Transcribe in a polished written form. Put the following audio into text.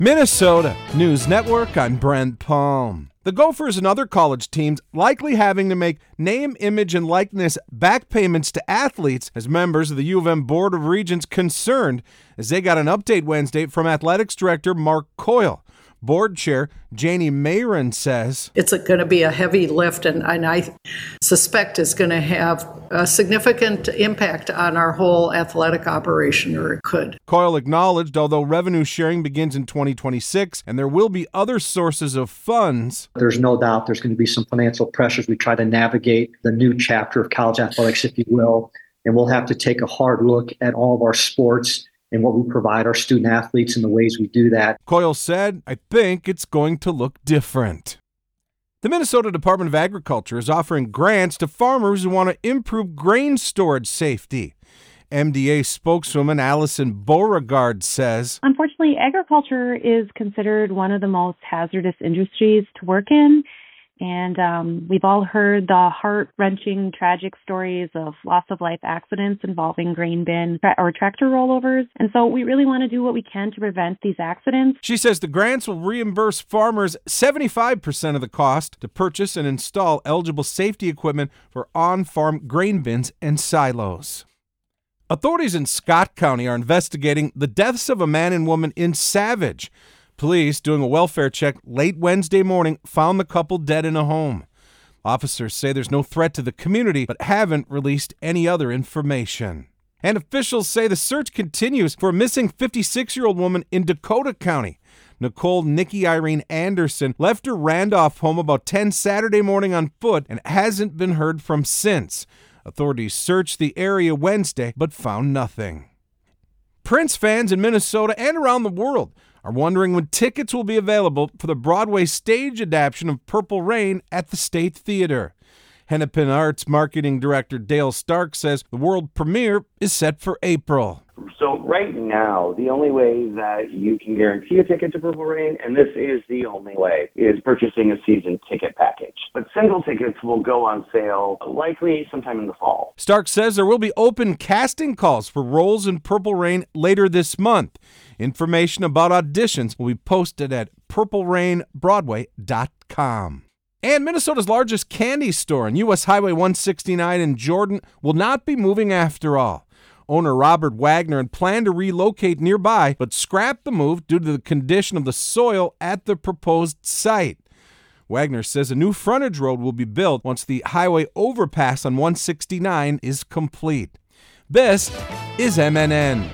Minnesota News Network, I'm Brent Palm. The Gophers and other college teams likely having to make name, image, and likeness back payments to athletes as members of the U of M Board of Regents concerned as they got an update Wednesday from Athletics Director Mark Coyle. Board Chair Janie Mayron says, it's going to be a heavy lift, and I suspect it's going to have a significant impact on our whole athletic operation, or it could. Coyle acknowledged, although revenue sharing begins in 2026 and there will be other sources of funds, there's no doubt there's going to be some financial pressures. We try to navigate the new chapter of college athletics, if you will, and we'll have to take a hard look at all of our sports and what we provide our student athletes and the ways we do that. Coyle said, I think it's going to look different. The Minnesota Department of Agriculture is offering grants to farmers who want to improve grain storage safety. MDA spokeswoman Allison Beauregard says, unfortunately, agriculture is considered one of the most hazardous industries to work in. And we've all heard the heart-wrenching, tragic stories of loss of life accidents involving grain bin or tractor rollovers. And so we really want to do what we can to prevent these accidents. She says the grants will reimburse farmers 75% of the cost to purchase and install eligible safety equipment for on-farm grain bins and silos. Authorities in Scott County are investigating the deaths of a man and woman in Savage. Police, doing a welfare check late Wednesday morning, found the couple dead in a home. Officers say there's no threat to the community, but haven't released any other information. And officials say the search continues for a missing 56-year-old woman in Dakota County. Nicole Nikki Irene Anderson left her Randolph home about 10 Saturday morning on foot and hasn't been heard from since. Authorities searched the area Wednesday, but found nothing. Prince fans in Minnesota and around the world are wondering when tickets will be available for the Broadway stage adaptation of Purple Rain at the State Theater. Hennepin Arts marketing director Dale Stark says the world premiere is set for April. So right now, the only way that you can guarantee a ticket to Purple Rain, and this is the only way, is purchasing a season ticket package. But single tickets will go on sale likely sometime in the fall. Stark says there will be open casting calls for roles in Purple Rain later this month. Information about auditions will be posted at purplerainbroadway.com. And Minnesota's largest candy store on U.S. Highway 169 in Jordan will not be moving after all. Owner Robert Wagner had planned to relocate nearby, but scrapped the move due to the condition of the soil at the proposed site. Wagner says a new frontage road will be built once the highway overpass on 169 is complete. This is MNN.